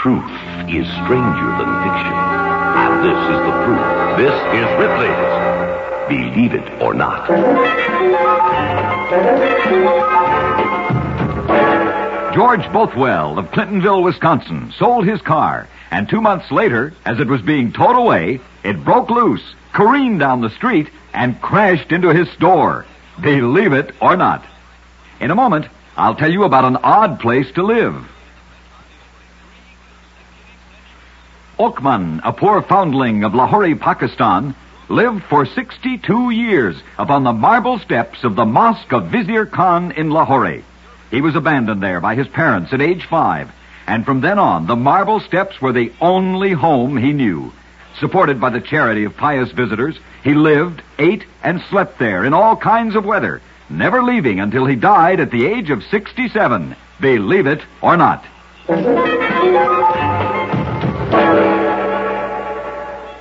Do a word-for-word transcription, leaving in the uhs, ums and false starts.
Truth is stranger than fiction. And this is the proof. This is Ripley's Believe It or Not. George Bothwell of Clintonville, Wisconsin, sold his car, and two months later, as it was being towed away, it broke loose, careened down the street, and crashed into his store. Believe it or not. In a moment, I'll tell you about an odd place to live. Okman, a poor foundling of Lahore, Pakistan, lived for sixty-two years upon the marble steps of the Mosque of Vizier Khan in Lahore. He was abandoned there by his parents at age five, and from then on, the marble steps were the only home he knew. Supported by the charity of pious visitors, he lived, ate, and slept there in all kinds of weather, never leaving until he died at the age of sixty-seven. Believe it or not.